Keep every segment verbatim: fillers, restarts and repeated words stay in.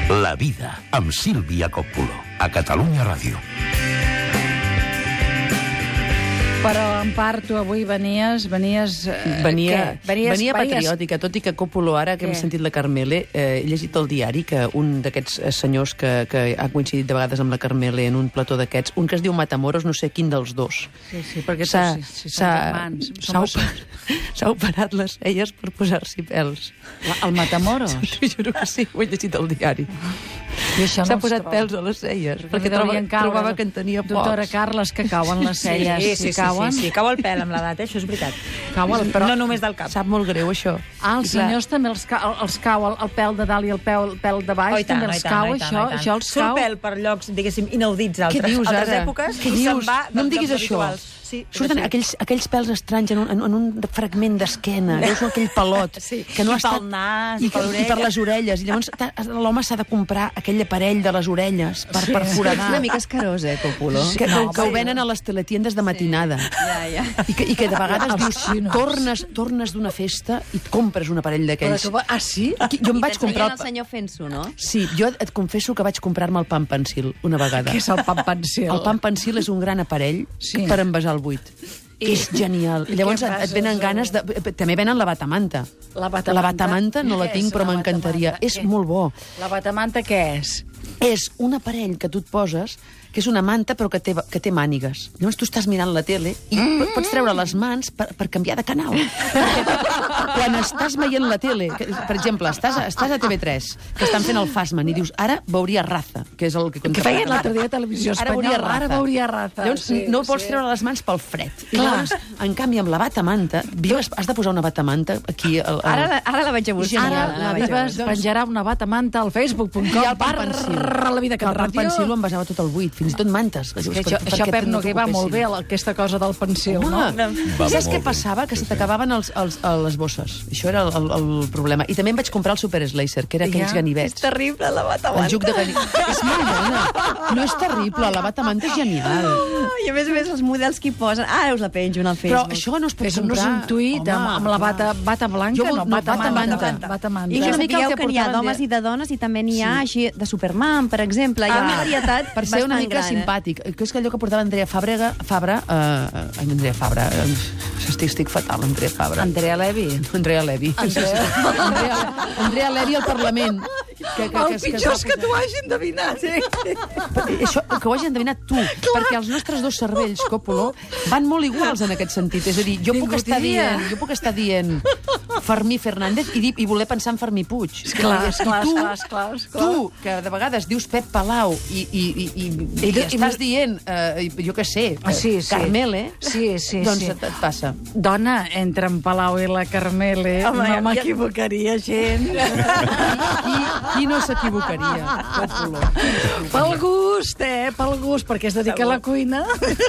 La vida, amb Sílvia Coppolo, a Catalunya Ràdio. Però, Empar, tu avui venies... Venies, eh, venia, venies, venia venies... patriòtica, tot i que Coppolo, ara que Què? hem sentit la Carmele, eh, he llegit al diari que un d'aquests senyors que, que ha coincidit de vegades amb la Carmele en un plató d'aquests, un que es diu Matamoros, no sé quin dels dos. Sí, sí, perquè S'ha si, si són germans... s'ha operat, s'ha operat les celles per posar-s'hi pèls. La, el Matamoros? T'ho juro que sí, ho he llegit al diari. S'ha no posat pèls a les celles, perquè deurien troba, caure. trobava que en tenia pocs. Doctora Carles, que cauen les celles. Sí, sí, sí, cauen. sí, sí, cau el pèl amb l'edat, eh? Això és veritat. Cau el, però... No només del cap. Sap molt greu, això. Ah, els senyors també els, ca els cau el, el pèl de dalt i el pèl, el pèl de baix, Oh, tant, també els oh, tant, cau, oh, tant, això, oh, tant. això els Surt cau. pèl per llocs, diguéssim, inaudits altres, Què dius, altres ara? èpoques Què i se'n dius? va No em dels diguis llocs això. habituals. Sí, Surten aquells, aquells pèls estranys en un, en, en un fragment d'esquena, veus aquell pelot, Sí, que no i ha estat... pel nas, i, i per que- i per l'orella. les orelles. I llavors ta- l'home s'ha de comprar aquell aparell de les orelles per, per foradar. Una mica escarós, eh, Coppolo? Que, que, No, que ho home, venen a les teletiendes de matinada. Ja, ja. I que, I que de vegades Els dius, xinos. tornes, tornes d'una festa i et compres un aparell d'aquells. Ah, sí? Aquí- Jo em vaig comprar... el senyor fent-s'ho, no? Sí, jo et confesso que vaig comprar-me el pan pensil una vegada. Què és el pan pensil? El pan pensil és un gran aparell Sí. per envasar el buit. I... És genial. I Llavors què et, et fas, venen això? ganes de... També venen la batamanta. La batamanta? La batamanta no la Què tinc, és però la m'encantaria. batamanta? És Què? molt bo. La batamanta què és? És un aparell que tu et poses, que és una manta però que té, que té mànigues. Llavors tu estàs mirant la tele i mm. pots treure les mans per, per canviar de canal. Perquè quan estàs veient la tele, que, per exemple, estàs, a- estàs a T V tres, que estan fent el Fasman, i dius, ara veuria Raza, que és el que... Que feien l'altre dia a Televisió Ara veuria Espanyola. Raza. Ara veuria Raza. Llavors sí, no pots sí. treure les mans pel fred. I Clar. llavors, en canvi, amb la batamanta, Vives, has de posar una batamanta aquí... Al, al... Ara, ara la vaig a buscar. Genial, Ara la la vaig a Vives buscar. penjarà una batamanta al facebook punt I com el pan pensil. la vida que el pan pensil ho envasava tot el buit, fins i tot mantes. És que això, això Pep Noguer va molt bé, aquesta cosa del pensil, Home, no? no? Saps què passava? Que se t'acabaven els, els, les bosses. Això era el, el, el problema. I també em vaig comprar el Super Slicer, que era aquells Ja. ganivets. És terrible, la batamanta. El juc de ganivet. És molt bona. No és terrible, la batamanta és genial. I a més a més, els models que hi posen... Ara us la penjo en el Però Facebook. això no es pot Fes-nos comprar. un tuit Home, amb, amb la bata, bata blanca, Jo vol- no, no, bata bata manta. manta. Bata manta. I que una mica el sapigueu que que n'hi ha portaven d'homes de- i de dones i també n'hi ha així de Superman, per exemple. Hi ha una Ah, varietat per ser una bastant mica gran, eh? simpàtic. Que és que allò que portava Andrea Fàbrega, Fabra... Eh, ai, Andrea Fabra... Eh, estic, estic fatal, Andrea Fabra. Andrea Levy. Andrea Levy. Andrea- Andrea, Andrea Levy al Parlament. Que, que, El que, pitjor és que t'ho hagi endevinat. Sí. Això, que ho hagi endevinat tu, perquè els nostres dos cervells, Coppolo, van molt iguals en aquest sentit. És a dir, jo puc Ningú estar diria. dient, jo puc estar dient Fermí Fernández i, dir, i voler pensar en Fermí Puig. Esclar, I esclar, tu, esclar, esclar, esclar. tu, que de vegades dius Pep Palau i, i, i, i, i, I- estàs dient, eh, jo què sé, Ah, sí, sí. Carmele, Sí, sí, doncs sí. et, et passa. Dona, entre en Palau i la Carmele, Home, no ja- m'equivocaria gent. Qui, qui no s'equivocaria, Coppolo? Pel gust, eh? Pel gust, perquè es dedica a la cuina.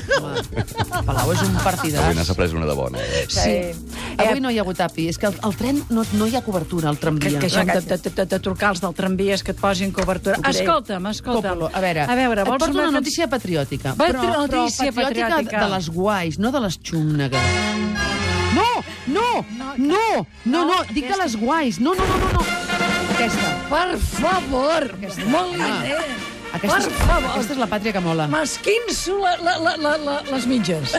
Home, Palau és un Avui partidàs. n'has après una de bona. Eh? Sí. Avui no hi ha hagut api. És que el, el tren no, no hi ha cobertura, al Que, tramvia. que això de, de, de, de trucar els del tramvia és que et posin cobertura. Escolta'm, escolta'm. Coppolo, a veure, a veure et vols porto una can- notícia patriòtica. Va, però, notícia però patriòtica, patriòtica. de les guais, no de les xúmnegues. No, no, no, no, no, dic de les guais. No, no, no, no, no. Aquesta. Per favor, molt Ah. bé. Aquesta, és, Per favor. aquesta és la pàtria que mola. M'esquinço la, la, la, la, la, les mitges.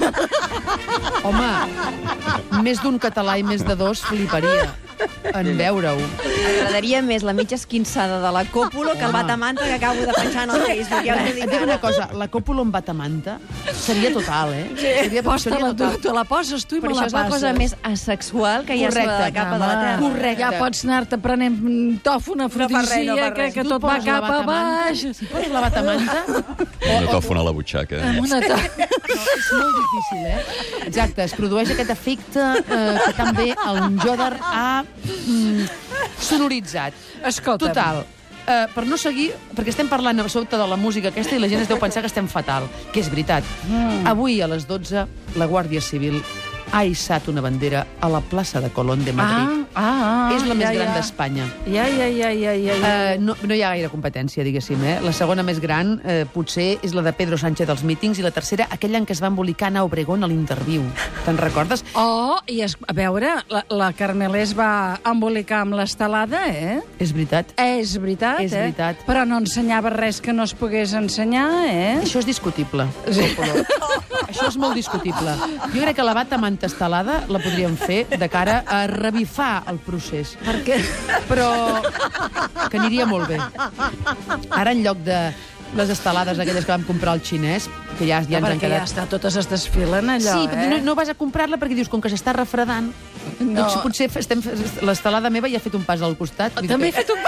Home, més d'un català i més de dos fliparia en veure-ho. M'agradaria més la mitja esquinçada de la Coppolo que el batamanta que acabo de penjar en el Facebook. Ja us ho Et dic dic una ara. cosa, la Coppolo amb batamanta seria total, eh? Seria, Posta-la seria tu, total. te la poses tu i me Però la això és la passes. cosa més asexual que hi ha sobre la capa de la terra. Correcte. Ja pots anar-te prenent mm, tofu, una fa res, afrodisia, no fa que, res. que Tu tot va poses la cap a batamanta, baix. Si poses la batamanta... Una tòfona a la butxaca. Amb una to... No, és molt difícil, eh? Exacte, es produeix aquest efecte eh, que també el Njodar ha mm, sonoritzat. Escolta'm. Total, eh, per no seguir, perquè estem parlant a sobre de la música aquesta i la gent es deu pensar que estem fatal, que és veritat. Mm. Avui a les dotze la Guàrdia Civil ha hissat una bandera a la plaça de Colón de Madrid. Ah, ah, ah, és la més ja, gran ja. d'Espanya. Ja, ja, ja, ja, ja. ja. Uh, no, no hi ha gaire competència, diguéssim. Eh? La segona més gran, eh, potser, és la de Pedro Sánchez dels mítings, i la tercera, aquella en què es va embolicar Ana Obregón a l'interviu. Te'n recordes? Oh, i es, a veure, la, la Carmelé es va embolicar amb l'estelada, eh? És veritat. És veritat, És eh? veritat. Però no ensenyava res que no es pogués ensenyar, eh? Això és discutible. Sí. Això és molt discutible. Jo crec que la bata manta estelada la podríem fer de cara a revifar el procés. Perquè... Però que aniria molt bé. Ara, en lloc de les estelades aquelles que vam comprar al xinès, que ja, ja ens han perquè quedat... ja està, totes es desfilen, allò, Sí, eh? no, no vas a comprar-la perquè dius, com que s'està refredant, No. doncs potser estem, l'estelada meva ja ha fet un pas al costat. Vull dir També he que- fet un...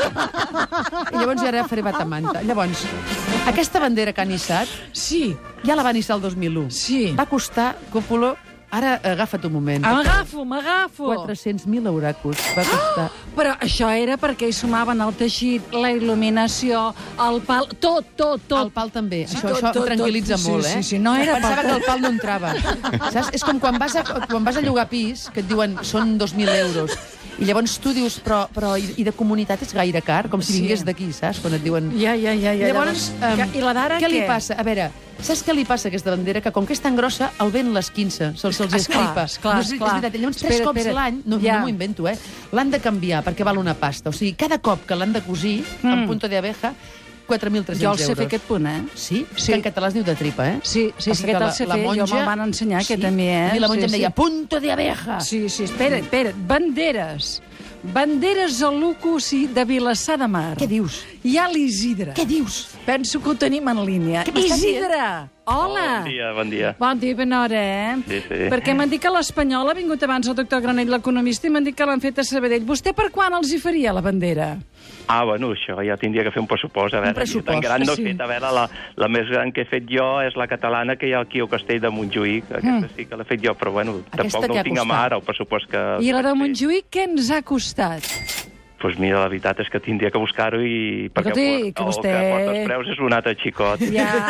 I llavors ja ara faré bata manta. Llavors, aquesta bandera que han hissat, Sí, ja la van hissar el dos mil u. Sí. Va costar, Còpolo, ara agafa't un moment. m'agafo, m'agafo. quatre-cents mil euracos va costar. Però això era perquè hi sumaven el teixit, la il·luminació, el pal... Tot, tot, tot. El pal també. Sí, això tot, això tot, em tranquil·litza tot. Sí, molt, eh? sí, sí, no era Pensava pal. que el pal no entrava. Saps? És com quan vas, a, quan vas a llogar pis, que et diuen són dos mil euros, i llavors tu dius, però, però i, i de comunitat és gaire car? Com si Sí. vingués d'aquí, saps? Quan et diuen... Ja, ja, ja. ja Llavors, que- um, I la d'ara què què? li passa? A veure, saps què li passa a aquesta bandera? Que com que és tan grossa, el vent l'esquinça, se'ls se Esclar, esclipa. esclar, no, és, és esclar. veritat. Llavors, tres Espera, cops espera. l'any, no, Ja. no m'ho invento, eh? L'han de canviar perquè val una pasta. O sigui, cada cop que l'han de cosir, mm. en punto de abeja, quatre mil tres-cents Jo euros. el sé fer aquest punt, eh? Sí? Sí. Que en català es diu de tripa, eh? Sí, sí, sí, Passa aquest que el sé la- la fer, jo monja- me'l van ensenyar, aquest a mi, eh? A mi la monja Sí, em deia, sí. punto de abeja! Sí, sí, espera, espera. Banderes. Banderes a l'Uco, sí, de Vilassar de Mar. Què dius? Hi ha l'Isidre. Què dius? Penso que ho tenim en línia. Què m'estàs Isidre! Hola! Bon dia, bon dia. Bon dia, ben hora, eh? Sí, sí. Perquè m'han dit que l'Espanyol ha vingut abans el doctor Granell, l'economista, i m'han dit que l'han fet a Sabadell. Vostè per quan els hi faria la bandera? Ah, bueno, això ja tindria que fer un pressupost. A veure, pressupost, tan gran no he sí. fet. A veure, la, la més gran que he fet jo és la catalana que hi ha aquí al Castell de Montjuïc. Aquesta sí que l'he fet jo, però bueno, Aquesta tampoc no què ho ha tinc a mà costat? ara, el pressupost que... I la de Sí. Montjuïc què ens ha costat? Doncs pues mira, la veritat és que tindria que buscar-ho i... perquè Escolti, el, que el vostè- que porta els preus és un altre xicot.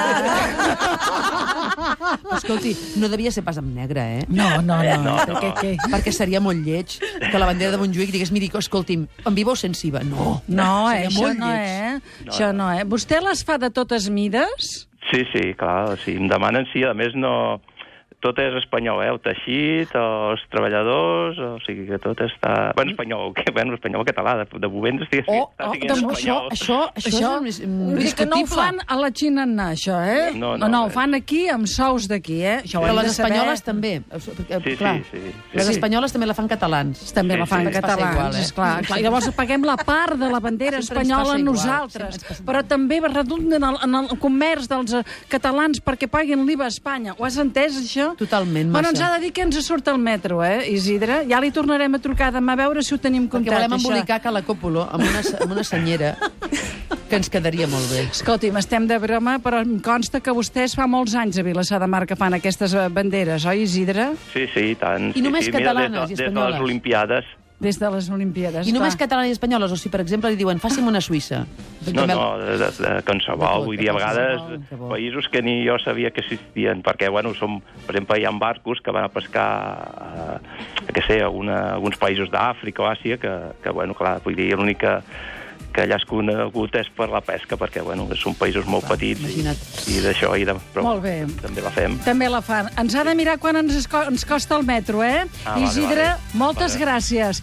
Ja... Escolti, no devia ser pas amb negre, eh? No, no, no. No, no. Perquè, què? Perquè seria molt lleig que la bandera de Montjuïc digués, miri, escolti'm, en viva o sensiva? No. No, eh? Seria Això molt no, lleig. eh? Això no, eh? Vostè les fa de totes mides? Sí, sí, clar, sí, em demanen, sí, a més no... Tot és espanyol, eh? El teixit, els treballadors, o sigui que tot està... Bueno, espanyol, que, bueno, espanyol català, de, de moment estic, Oh, està oh, siguent de- Això, espanyol. això, això, Això, és mm, vull dir que no ho discutible. fan a la Xina, anar, això, eh? No, no, no, no ho res. fan aquí amb sous d'aquí, eh? Això ho Però hem les de saber. espanyoles també. Perquè, Sí, clar, sí, sí, sí. Les Sí. espanyoles també la fan catalans. També Sí, la fan sí. Ens passa catalans, igual, eh? esclar, clar. I llavors paguem la part de la bandera Sempre ens espanyola passa igual, nosaltres. sempre ens passa Però també redunden en el, en el comerç dels eh, catalans perquè paguin l'I V A a Espanya. Ho has entès, això? Totalment, Bueno, massa. ens ha de dir que ens surt el metro, eh, Isidre? Ja li tornarem a trucar demà a veure si ho tenim Perquè comptat, volem això. embolicar Cala Còpolo amb una, amb una senyera que ens quedaria molt bé. Escolti'm, estem de broma, però em consta que vostès fa molts anys a Vilassar de Mar que fan aquestes eh, banderes, oi, Isidre? Sí, sí, i tant. I només sí, sí. Mira, catalanes des de, i des de espanyoles? les Olimpiades. Des de les Olimpiades. I només clar. catalanes i espanyoles, o si, per exemple, li diuen, faci'm una suïssa. No, no, de, de, de qualsevol. De tot, Vull de dir, a qualsevol, vegades que bo. països que ni jo sabia que existien, perquè, bueno, som, per exemple, hi ha barcos que van a pescar a, a que sé, a una, alguns països d'Àfrica o Àsia, que, que, bueno, clar, vull dir, l'únic que, que allà és conegut és per la pesca, perquè, bueno, són països molt petits i, imagina't. i d'això, i de, però Molt bé. també la fem. També la fan. Ens ha de mirar quan ens, esco- ens costa el metro, eh? Ah, vale, Isidre, vale. moltes Vale. gràcies.